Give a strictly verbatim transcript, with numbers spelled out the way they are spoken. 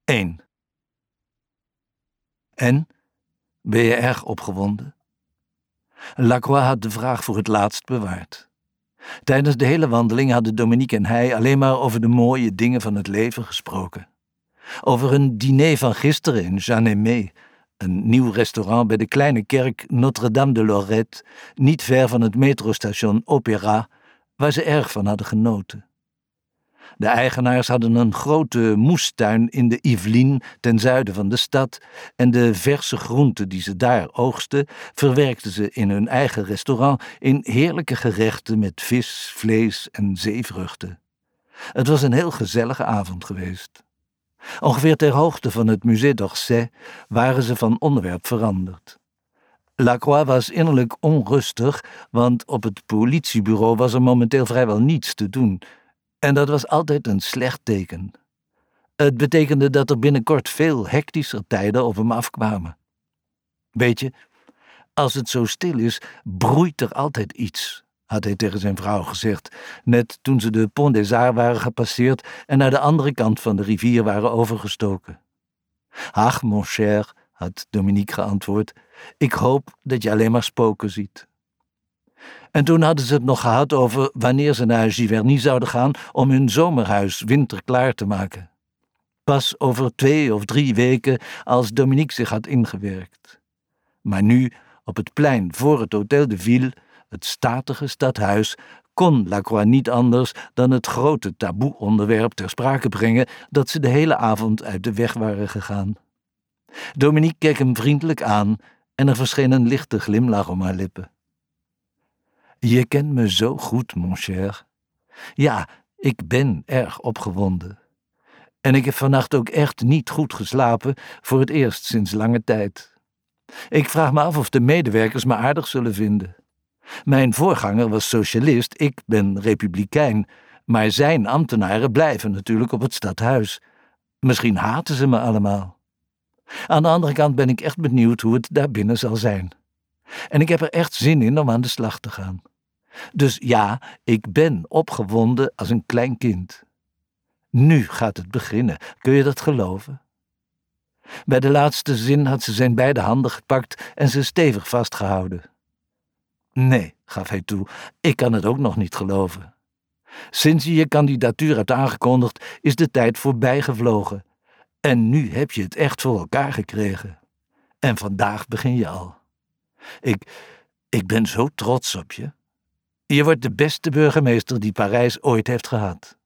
één. En? Ben je erg opgewonden? Lacroix had de vraag voor het laatst bewaard. Tijdens de hele wandeling hadden Dominique en hij alleen maar over de mooie dingen van het leven gesproken. Over een diner van gisteren in Jeanne-Aimée, een nieuw restaurant bij de kleine kerk Notre-Dame de Lorette, niet ver van het metrostation Opéra, waar ze erg van hadden genoten. De eigenaars hadden een grote moestuin in de Yvelines ten zuiden van de stad en de verse groenten die ze daar oogsten verwerkten ze in hun eigen restaurant in heerlijke gerechten met vis, vlees en zeevruchten. Het was een heel gezellige avond geweest. Ongeveer ter hoogte van het Musée d'Orsay waren ze van onderwerp veranderd. Lacroix was innerlijk onrustig, want op het politiebureau was er momenteel vrijwel niets te doen. En dat was altijd een slecht teken. Het betekende dat er binnenkort veel hectischer tijden op hem afkwamen. Weet je, als het zo stil is, broeit er altijd iets, had hij tegen zijn vrouw gezegd, net toen ze de Pont des Arts waren gepasseerd en naar de andere kant van de rivier waren overgestoken. Ach, mon cher, had Dominique geantwoord, ik hoop dat je alleen maar spoken ziet. En toen hadden ze het nog gehad over wanneer ze naar Giverny zouden gaan om hun zomerhuis winterklaar te maken. Pas over twee of drie weken als Dominique zich had ingewerkt. Maar nu, op het plein voor het Hôtel de Ville, het statige stadhuis, kon Lacroix niet anders dan het grote taboe-onderwerp ter sprake brengen dat ze de hele avond uit de weg waren gegaan. Dominique keek hem vriendelijk aan en er verscheen een lichte glimlach om haar lippen. Je kent me zo goed, mon cher. Ja, ik ben erg opgewonden. En ik heb vannacht ook echt niet goed geslapen, voor het eerst sinds lange tijd. Ik vraag me af of de medewerkers me aardig zullen vinden. Mijn voorganger was socialist, ik ben republikein, maar zijn ambtenaren blijven natuurlijk op het stadhuis. Misschien haten ze me allemaal. Aan de andere kant ben ik echt benieuwd hoe het daar binnen zal zijn. En ik heb er echt zin in om aan de slag te gaan. Dus ja, ik ben opgewonden als een klein kind. Nu gaat het beginnen, kun je dat geloven? Bij de laatste zin had ze zijn beide handen gepakt en ze stevig vastgehouden. Nee, gaf hij toe, ik kan het ook nog niet geloven. Sinds je je kandidatuur hebt aangekondigd, is de tijd voorbij gevlogen. En nu heb je het echt voor elkaar gekregen. En vandaag begin je al. Ik, ik ben zo trots op je. Je wordt de beste burgemeester die Parijs ooit heeft gehad.